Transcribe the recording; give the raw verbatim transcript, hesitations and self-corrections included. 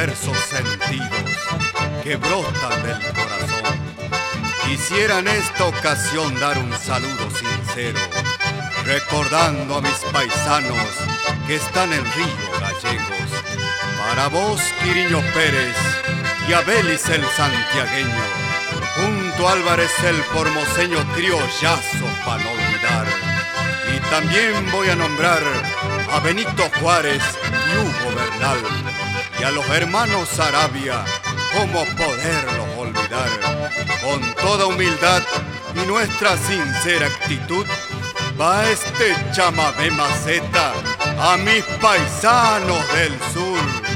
versos sentidos que brotan del corazón. Quisiera en esta ocasión dar un saludo sincero, recordando a mis paisanos que están en Río Gallegos. Para vos, Quiriño Pérez, y a Belis el santiagueño, junto a Álvarez el formoseño, criollazo pa' no olvidar. Y también voy a nombrar a Benito Juárez y Hugo Bernal, y a los hermanos Arabia, cómo poderlos olvidar. Con toda humildad y nuestra sincera actitud, va este chamamé maceta a mis paisanos del sur.